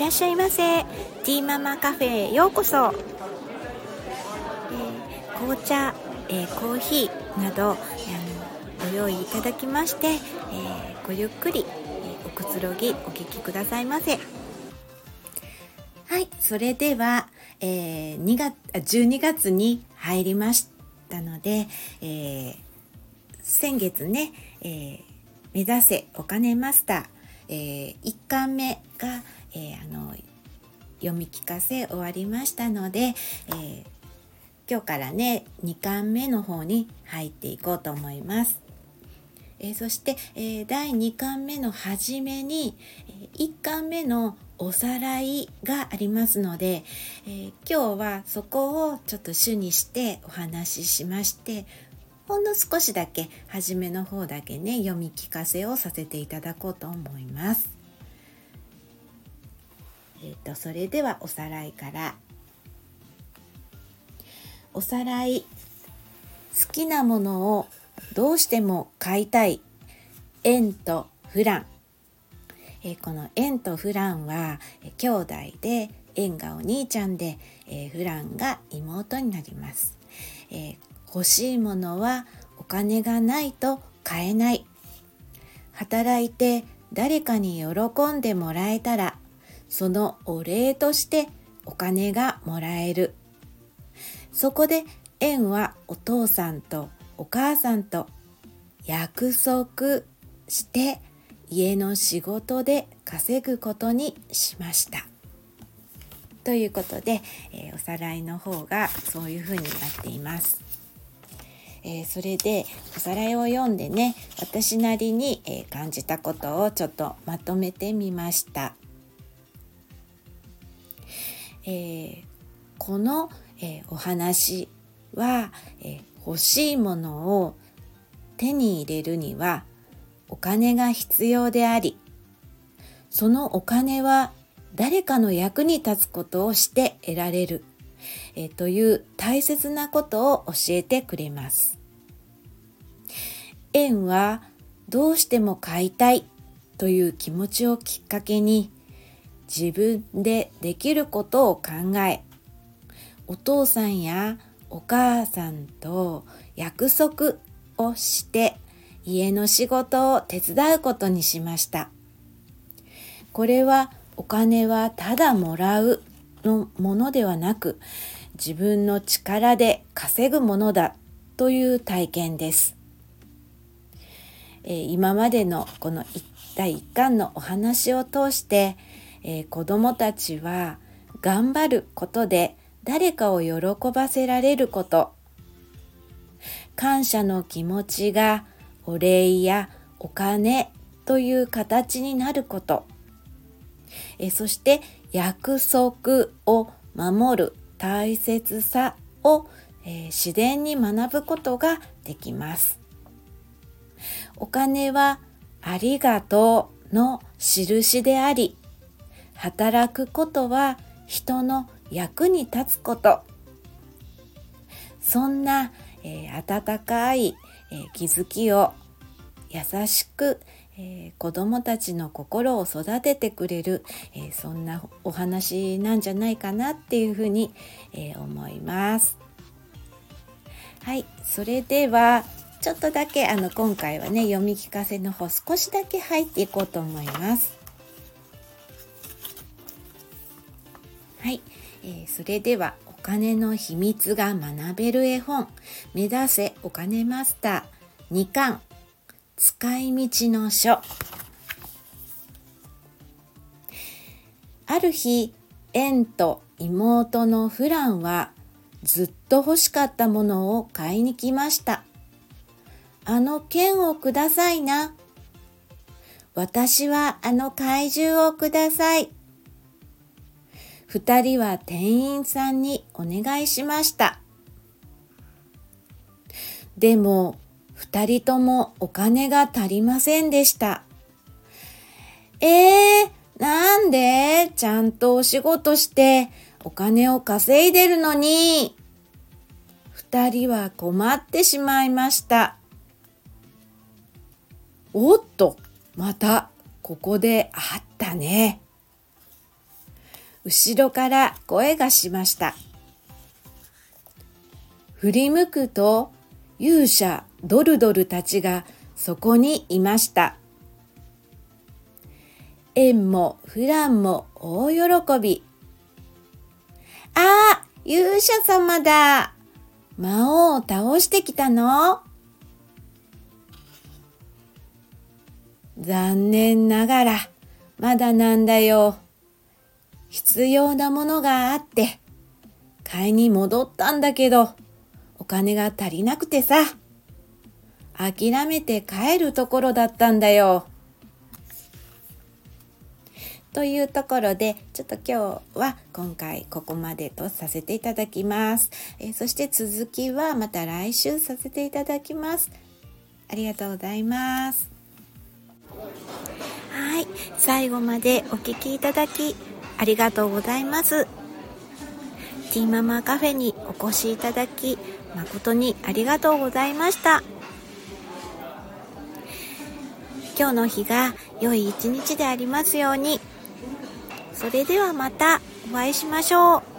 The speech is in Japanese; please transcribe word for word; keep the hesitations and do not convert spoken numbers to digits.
らっしゃいませ。ティーママカフェへようこそ。えー、紅茶、えー、コーヒーなど、あのご用意いただきまして、えー、ごゆっくり、えー、おくつろぎお聞きくださいませ。はい、それでは、えー、にがつじゅうにがつに入りましたので、えー、先月ね、えー、目指せお金マスター、えー、いっかんめが、えー、あの読み聞かせ終わりましたので、えー、今日からねにかんめの方に入っていこうと思います。えー、そして、えー、だいにかんめの初めに、えー、いっかんめのおさらいがありますので、えー、今日はそこをちょっと主にしてお話ししまして、ほんの少しだけ初めの方だけね読み聞かせをさせていただこうと思います。えーと、それではおさらいから。おさらい。好きなものをどうしても買いたい。円とフラン。えー、この円とフランは、えー、兄弟で、円がお兄ちゃんで、えー、フランが妹になります。えー、欲しいものはお金がないと買えない。働いて誰かに喜んでもらえたら、そのお礼としてお金がもらえる。そこで円はお父さんとお母さんと約束して家の仕事で稼ぐことにしました。ということで、えー、おさらいの方がそういうふうになっています。えー、それでおさらいを読んでね、私なりに、えー、感じたことをちょっとまとめてみました。えー、この、えー、お話は、えー、欲しいものを手に入れるにはお金が必要であり、そのお金は誰かの役に立つことをして得られる、えー、という大切なことを教えてくれます。円はどうしても買いたいという気持ちをきっかけに、自分でできることを考え、お父さんやお母さんと約束をして家の仕事を手伝うことにしました。これはお金はただもらうのものではなく、自分の力で稼ぐものだという体験です。えー、今までのこのだいいっかんのお話を通して、えー、子どもたちは頑張ることで誰かを喜ばせられること、感謝の気持ちがお礼やお金という形になること、えそして約束を守る大切さを、えー、自然に学ぶことができます。お金はありがとうの印であり、働くことは人の役に立つこと。そんな、えー、温かい、えー、気づきを優しく、えー、子どもたちの心を育ててくれる、えー、そんなお話なんじゃないかなっていうふうに、えー、思います。はい、それではちょっとだけあの今回はね読み聞かせの方少しだけ入っていこうと思います。はい、えー、それではお金の秘密が学べる絵本、目指せお金マスターにかん、使い道の書。ある日、円と妹のフランはずっと欲しかったものを買いに来ました。あの剣をくださいな。私はあの怪獣をください。二人は店員さんにお願いしました。でも、二人ともお金が足りませんでした。えー、なんでちゃんとお仕事してお金を稼いでるのに。二人は困ってしまいました。おっと、またここであったね。 後ろから声がしました。振り向くと勇者ドルドルたちがそこにいました。エンもフランも大喜び。ああ、勇者様だ。魔王を倒してきたの？残念ながらまだなんだよ。必要なものがあって買いに戻ったんだけどお金が足りなくてさ、諦めて帰るところだったんだよ。というところでちょっと今日は今回ここまでとさせていただきます。えー、そして続きはまた来週させていただきます。ありがとうございます。はい、最後までお聞きいただきありがとうございます。ティーママカフェにお越しいただき誠にありがとうございました。今日の日が良い一日でありますように。それではまたお会いしましょう。